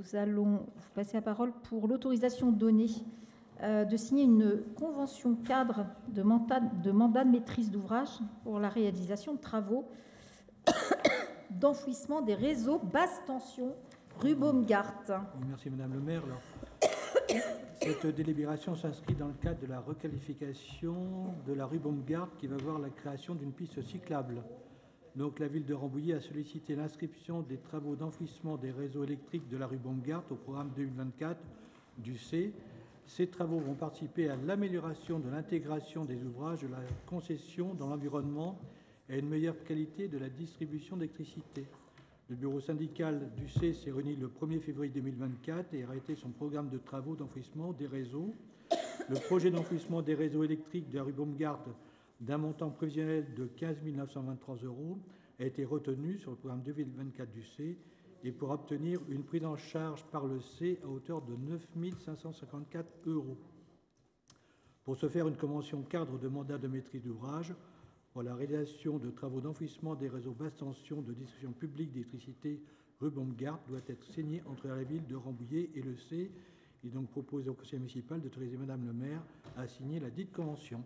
nous allons vous passer la parole pour l'autorisation donnée de signer une convention cadre de mandat de maîtrise d'ouvrage pour la réalisation de travaux d'enfouissement des réseaux basse tension rue Baumgarten. Merci Madame le maire. Alors, cette délibération s'inscrit dans le cadre de la requalification de la rue Baumgarten qui va voir la création d'une piste cyclable. Donc la ville de Rambouillet a sollicité l'inscription des travaux d'enfouissement des réseaux électriques de la rue Baumgarten au programme 2024 du C. Ces travaux vont participer à l'amélioration de l'intégration des ouvrages de la concession dans l'environnement et à une meilleure qualité de la distribution d'électricité. Le bureau syndical du C s'est réuni le 1er février 2024 et a arrêté son programme de travaux d'enfouissement des réseaux. Le projet d'enfouissement des réseaux électriques de la rue Baumgarten d'un montant prévisionnel de 15 923 € a été retenu sur le programme 2024 du C et pour obtenir une prise en charge par le C à hauteur de 9 554 €. Pour ce faire, une convention cadre de mandat de maîtrise d'ouvrage pour la réalisation de travaux d'enfouissement des réseaux basse tension de distribution publique d'électricité rue Baumgarten doit être signée entre la ville de Rambouillet et le C. Il est donc proposé au conseil municipal d'autoriser Madame le maire à signer la dite convention.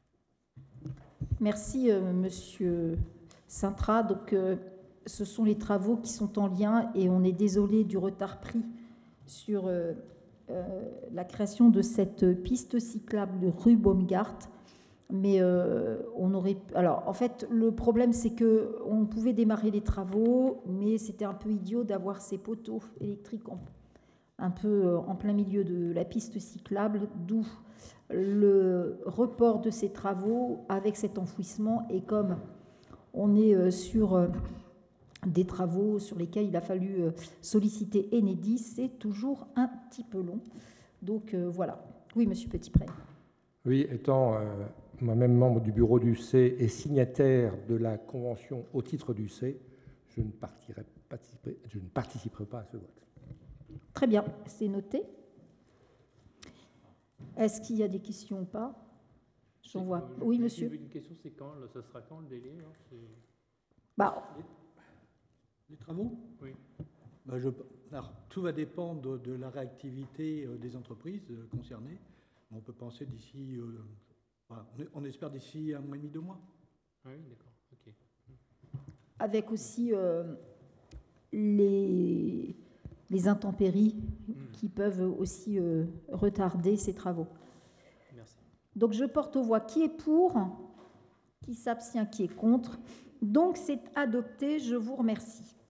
Merci, Monsieur Sintra. Donc, ce sont les travaux qui sont en lien et on est désolé du retard pris sur la création de cette piste cyclable de rue Baumgarten. Mais on aurait... Alors, en fait, le problème, c'est qu'on pouvait démarrer les travaux, mais c'était un peu idiot d'avoir ces poteaux électriques un peu en plein milieu de la piste cyclable, d'où le report de ces travaux avec cet enfouissement. Et comme on est sur des travaux sur lesquels il a fallu solliciter Enedis, c'est toujours un petit peu long. Donc voilà. Oui, Monsieur Petitpré. Oui, étant moi-même membre du bureau du C et signataire de la convention au titre du C, je ne participerai pas à ce vote. Très bien, c'est noté. Est-ce qu'il y a des questions ou pas? J'en vois. Oui, monsieur. Une question, c'est quand? Ça sera quand le délai? Les travaux? Oui. Alors, tout va dépendre de la réactivité des entreprises concernées. On peut penser d'ici, voilà, on espère d'ici 1 mois et demi, 2 mois. Ah oui, d'accord, ok. Avec aussi les intempéries qui peuvent aussi retarder ces travaux. Merci. Donc je porte aux voix qui est pour, qui s'abstient, qui est contre. Donc c'est adopté, je vous remercie.